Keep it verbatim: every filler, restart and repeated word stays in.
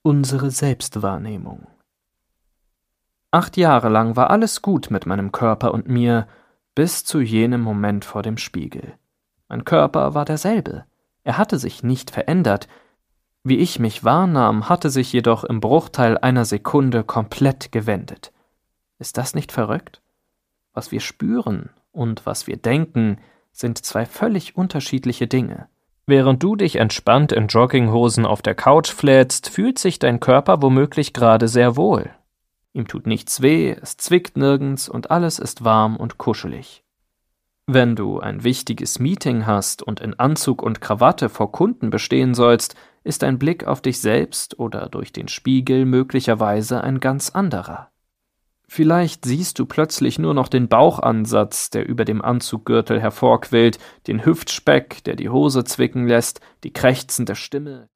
Unsere Selbstwahrnehmung. Acht Jahre lang war alles gut mit meinem Körper und mir, bis zu jenem Moment vor dem Spiegel. Mein Körper war derselbe. Er hatte sich nicht verändert. Wie ich mich wahrnahm, hatte sich jedoch im Bruchteil einer Sekunde komplett gewendet. Ist das nicht verrückt? Was wir spüren und was wir denken, sind zwei völlig unterschiedliche Dinge. Während du dich entspannt in Jogginghosen auf der Couch flätst, fühlt sich dein Körper womöglich gerade sehr wohl. Ihm tut nichts weh, es zwickt nirgends und alles ist warm und kuschelig. Wenn du ein wichtiges Meeting hast und in Anzug und Krawatte vor Kunden bestehen sollst, ist dein Blick auf dich selbst oder durch den Spiegel möglicherweise ein ganz anderer. Vielleicht siehst du plötzlich nur noch den Bauchansatz, der über dem Anzuggürtel hervorquillt, den Hüftspeck, der die Hose zwicken lässt, die krächzende Stimme.